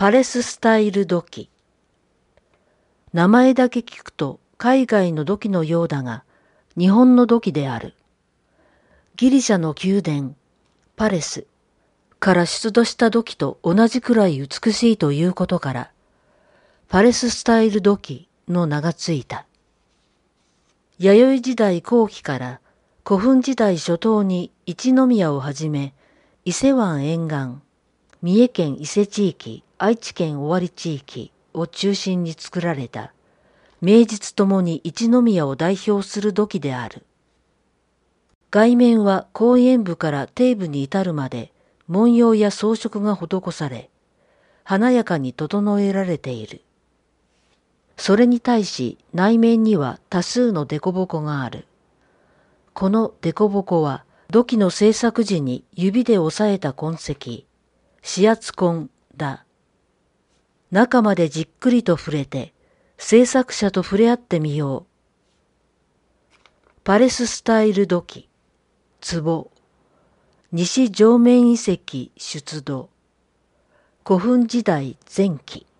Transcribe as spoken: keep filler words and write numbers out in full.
パレススタイル土器。名前だけ聞くと海外の土器のようだが、日本の土器である。ギリシャの宮殿、パレスから出土した土器と同じくらい美しいということから、パレススタイル土器の名がついた。弥生時代後期から古墳時代初頭に一宮をはじめ、伊勢湾沿岸、三重県伊勢地域、愛知県尾張地域を中心に作られた、名実ともに一宮を代表する土器である。外面は後円部から底部に至るまで文様や装飾が施され、華やかに整えられている。それに対し内面には多数の凸凹がある。この凸凹は土器の制作時に指で押さえた痕跡、指圧痕だ。中までじっくりと触れて、制作者と触れ合ってみよう。パレススタイル土器、壺、西上面遺跡出土、古墳時代前期。